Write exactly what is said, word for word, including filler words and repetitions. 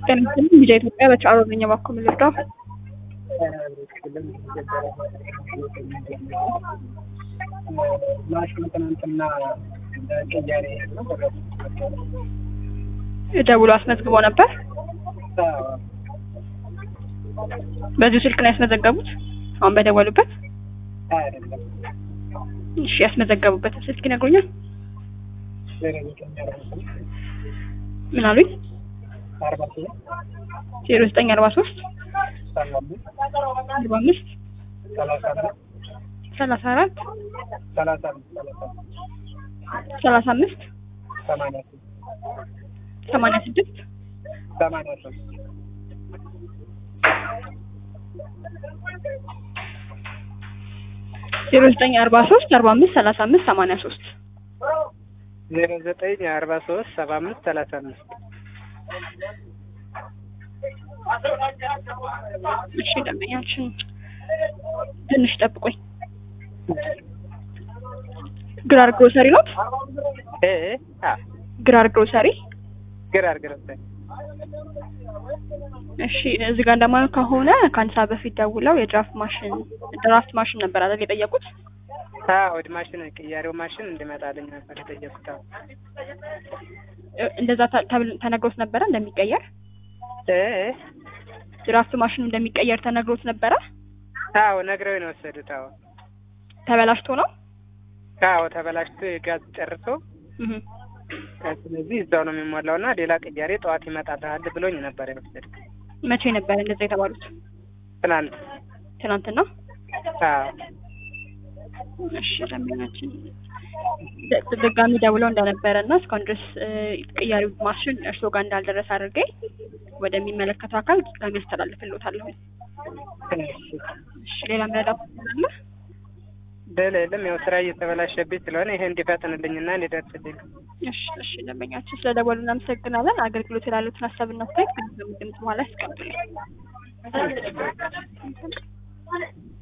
ከነዚህ ቪዲዮ ኢትዮጵያ በቻሮኛ ባኩም ልርዳው ማሽን ትናንትና ቀያሪ ነው ደውሎ አስመዝግቦ ነበር። በዚህ ስልክ ነው ያስመዘገቡት አሁን በደወሉበት? አይደለም። እሺ ያስመዘገቡበት ስልክ ይነግሩኛል? ምን አሉኝ? ዜሮ ዘጠኝ አርባ ሶስት አርባ አምስት ሰላሳ አራት ሰላሳ አምስት ሰማንያ ስድስት ዜሮ ዘጠኝ አርባ ሶስት አርባ አምስት ሰላሳ አምስት ሰማንያ ሶስት ዜሮ ዘጠኝ አርባ ሶስት ሰባ አምስት ሰላሳ አምስት እሺ ደምኛችን ትንሽ ጠብቆኝ ግራር ግሮሰሪ ነው እ አ ግራር ግሮሰሪ ግራር ግሮሰሪ እሺ እዚህ ጋር እንደማየው ከሆነ ካንሳ በፊት ደውለው የድራፍት ማሽን ድራፍት ማሽን ነበር አይደል የጠየቁት? አዎ ማሽን ቀያሪው ማሽን እንዲመጣልኝ ነበር የጠየቁት። እንደዛ ተነግሮት ነበር እንደሚቀየር? እ ድራፍት ማሽኑ እንደሚቀየር ተነግሮት ነበር? አዎ ነግረው ነው ወሰዱት። አዎ ተበላሽቶ ነው? አዎ ተበላሽቶ የጋዝ ጨርሶ እህ ስለዚህ እዛው ነው የሚሞላውና ሌላ ቀያሪ ጠዋት ይመጣልሃል ብሎኝ ነበር የወሰዱት። መቼ ነበር እንደዛ የተባሉት? ትናንት ትናንትና? አዎ እሺ ለምናችን ድጋሚ ደውለው እንደነበረና እስካሁን ድረስ ቀያሪው ማሽን እርሶ ጋር እንዳልደረሰ አድርጌ ወደሚመለከተው አካል ድጋሚ አስተላልፍልዎታለሁ። እሺ ሌላ ምንድነው? በለለም ያው ስራ እየተበላሸብኝ ስለሆነ ይሄ እንዲፈጥንልኝና እንዲደርስልኝ። እሺ እሺ ለምኛችን ስለደወሉ እናመሰግናለን። አገልግሎት ያላሉትን ሀሳብና አስተያየት በድምጽ ማለት ያስቀምጡልኝ።